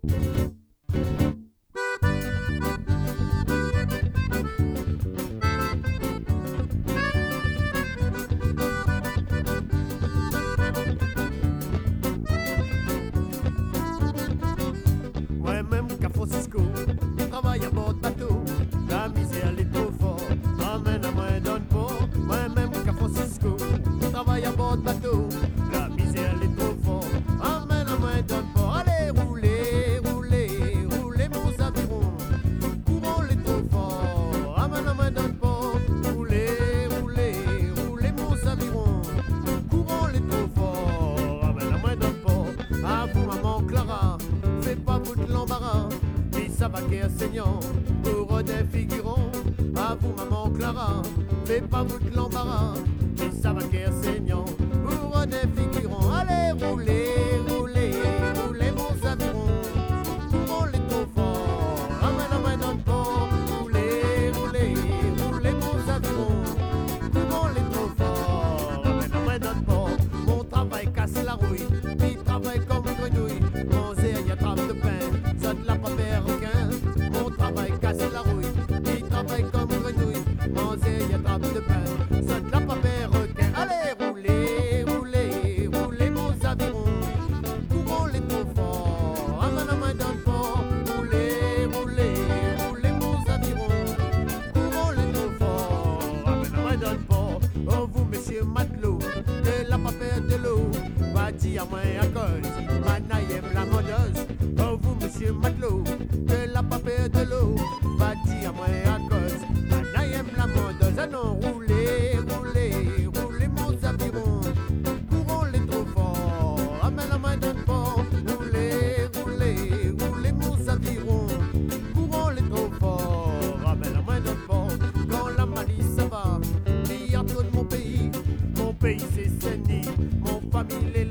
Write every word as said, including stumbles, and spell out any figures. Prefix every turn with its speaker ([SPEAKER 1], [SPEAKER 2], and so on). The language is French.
[SPEAKER 1] Moi-même qu'à Francisco, je travaille à bord de bateau. La misère elle est trop forte, ramène à moi donne pas. Moi-même qu'à Francisco, je travaille à bord de bateau. La misère elle est trop forte, ramène à moi donne pas. Allez roulez, roulez, roulez mon aviron. Courons les trop fort, ramène à moi donne pas. Roulez, roulez, roulez mon aviron. Courons les trop fort, ramène à moi donne pas. À vous maman Clara, fais pas vous de l'embarras, mais ça va qu'est enseignant pour des figurants. À vous maman Clara, fais pas vous de l'embarras, mais ça va qu'est enseignant pour des figurants. Allez roulez, roulez, roulez mon aviron. Courons les trop forts, ramène à main dans le port. Roulez, roulez, roulez mon aviron. Courons les trop forts, ramène à main dans le port. Mon travail casse la rouille, puis travaille comme grenouille. Manger, y a trappe de pain, ça de la papier requin. Mon travail casse la rouille, puis travaille comme grenouille. Manger, y a trappe de pain, ça de la papier requin. Allez roulez, roulez, roulez mon aviron. Courons les trop forts, ramène à main dans le port. Roulez, roulez, roulez mon aviron. Courons les trop forts, ramène à main dans le port. Oh vous messieurs matelots, de la papier de l'eau, va dire à moi à cause, manaïm la modeuse. Oh vous monsieur matelot, de la papier de l'eau, va dire à moi à cause, manaïm la modeuse. Ah non, roulez, roulez, roulez mon aviron. Courons les trop forts, ramène la main dans le port. Roulez, roulez, roulez mon aviron. Courons les trop forts, ramène la main dans le port. Quand la malice ça va, il y a tout de mon pays. Mon pays c'est Saint-Denis, mon famille